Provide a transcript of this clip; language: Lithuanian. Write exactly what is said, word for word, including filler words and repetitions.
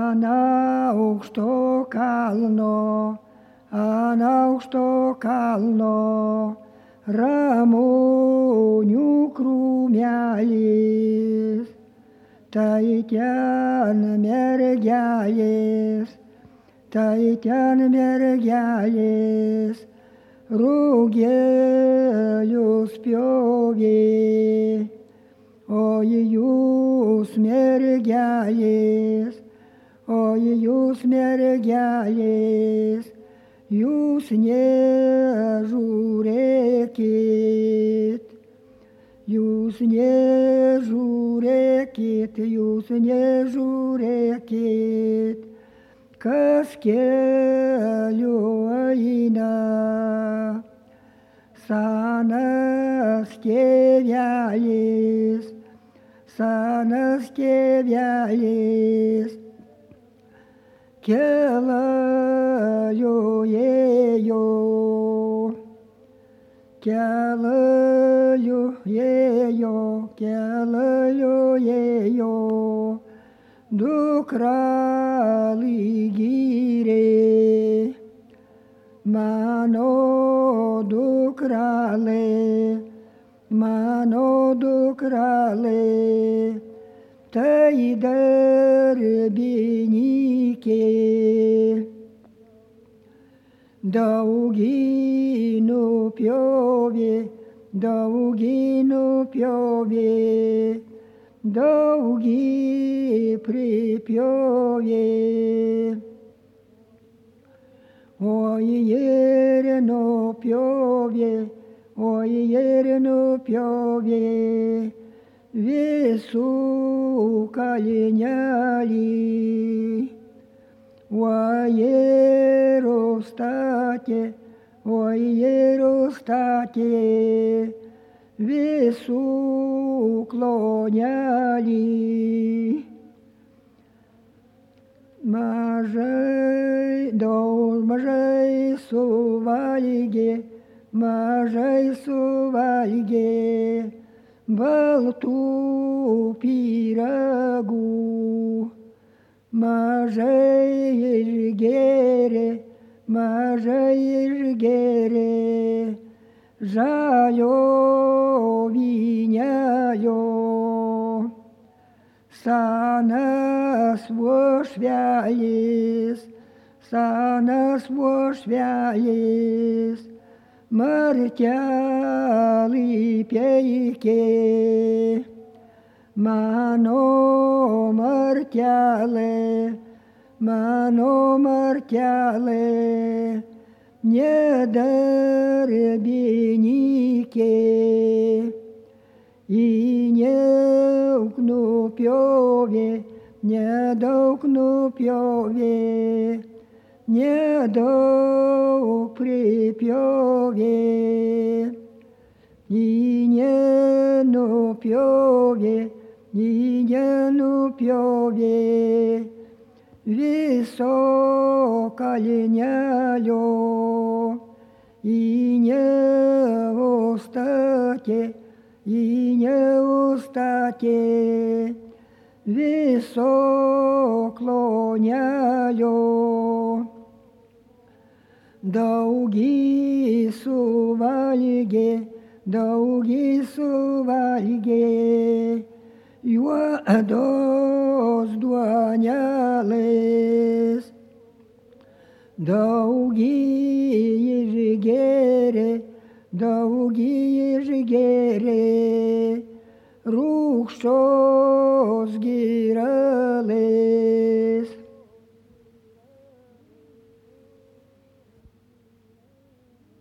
ant aukšto kalno, ant aukšto kalno, ramunių krūmelis, tai ten mergelės, tai ten mergelės, rugelius pjovė, oi jūs mergelės, oi jūs mergelės, jūs nežiūrėkit, jūs nežiūrėkit, jūs nežiūrėkit, kas keliu eina. Senas tėvelis, senas tėvelis, keliu ėjo, keliu ėjo, keliu ėjo, dukra lygyrė, mano dukralė, mano dukralė, tai darbininkė, daugį nupjovė, daugį nupjovė, daugį pripjovė. Oi ir nupjovė, oi ir nupjovė, visų kalnelį, oi ir užstatė, oi ir užstatė, visų klonelį. Mažai, daug mažai suvalgė, mažai suvalgė, baltų pyragų, mažai išgėrė, mažai išgėrė, žalio vynelio. Senas uošvelis, senas uošvelis, martelį peikė, mano martelė, mano martelė, nedarbininkė, į nedaug nupjovė, nedaug nupjovė, nedaug pripjovė, į nenupjovė, į nenupjovė, viso kalnelio, į neustatė, į neustatė, viso klonelio. Daugį suvalgė, daugį suvalgė, juodos duonelės, daugį išgėrė, daugį išgėrė, rūgščios gyrelės.